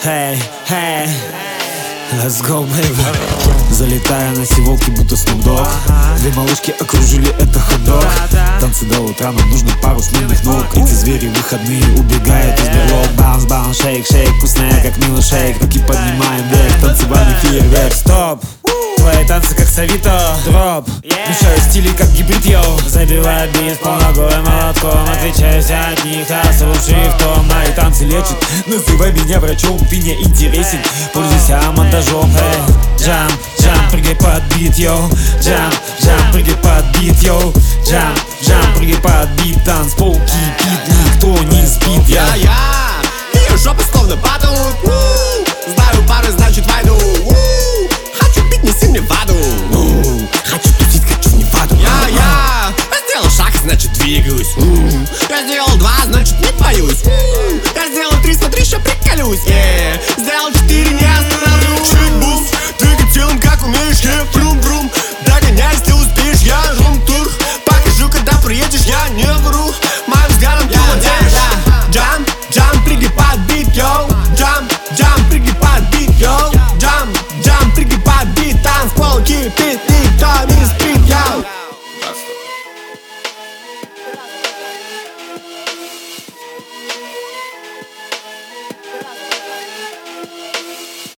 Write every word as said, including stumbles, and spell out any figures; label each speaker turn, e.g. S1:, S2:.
S1: Hey, hey, let's go, baby. Залетая на сиволки, будто Snoop Dogg. Две малышки окружили это хот-дог. Танцы до утра, нам нужно пару сменных ног. Эти звери выходные убегают из берлог. Баунс, баунс, шейк, шейк, вкусная, как милый шейк. Руки поднимаем вверх, танцевальный фейерверк. Стоп! Твои танцы как Савито, дроп. Мешаю стили как гибрид, йоу. Забиваю бит полногой молотком. Отличаюсь от них, а слушай в том. Мои танцы лечат, называй меня врачом. Ты не интересен, пользуйся монтажом. Джамп, джамп, прыгай под бит, йоу. Джамп, джамп, прыгай под бит, йоу. Джамп, джамп, прыгай под бит. Танцпол кипит, никто не сбит.
S2: Я, я, ее жопы словно падают. Знаю пары, значит войну. Неси мне воду.
S1: Хочу тусить, хочу в Неваду.
S2: Я, я, я сделал шаг, значит двигаюсь. Я сделал два, значит не боюсь. Я сделал три, смотри, еще приколюсь.